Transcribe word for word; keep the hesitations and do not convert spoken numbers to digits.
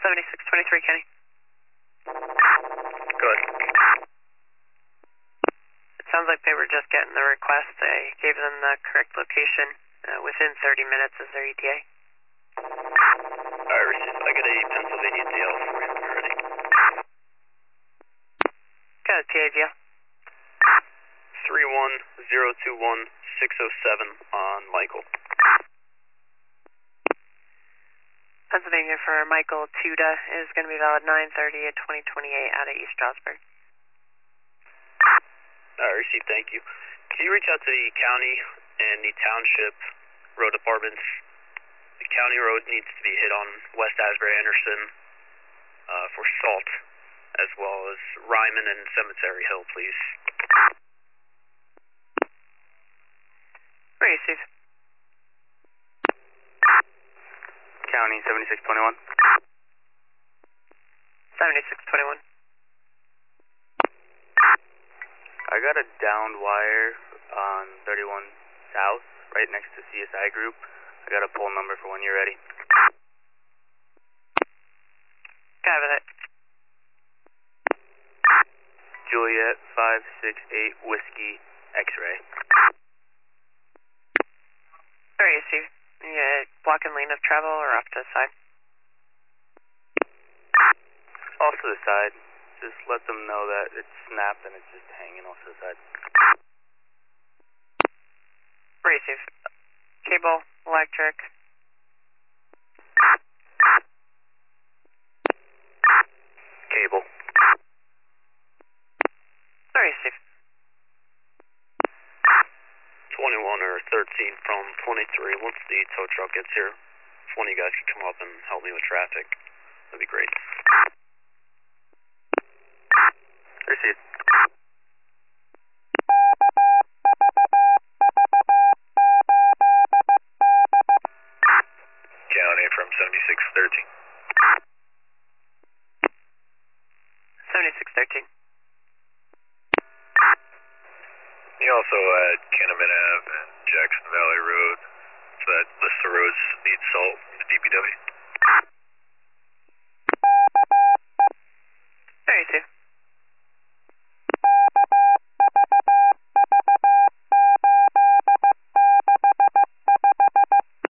seventy-six twenty-three, Kenny. Go ahead. It sounds like they were just getting the request. I gave them the correct location uh, within thirty minutes as their E T A. Alright, received. I got a Pennsylvania D L for you when you're ready. Got a T A D L. three one zero two one six zero seven on Michael. Pennsylvania for Michael Tuda is going to be valid nine thirty at twenty twenty-eight out of East Strasburg. Alright, received. Thank you. Can you reach out to the county and the township road departments? The county road needs to be hit on West Asbury Anderson uh, for salt, as well as Ryman and Cemetery Hill, please. Receive. County seventy-six twenty-one. seventy-six twenty-one. I got a downed wire on thirty-one South, right next to C S I Group. I got a pole number for when you're ready. Got it. Juliet five six eight Whiskey X-ray. Receive. Yeah, blocking lane of travel or off to the side? Off to the side. Just let them know that it's snapped and it's just hanging off to the side. Receive. Cable, electric. Cable. Receive. twenty-one or thirteen from twenty-three. Once the tow truck gets here, if one of you guys can come up and help me with traffic, that'd be great. Receive. County from seventy-six thirteen. seventy-six thirteen. You also had Kenneman Ave and Jackson Valley Road, so that list of roads need salt from the D P W.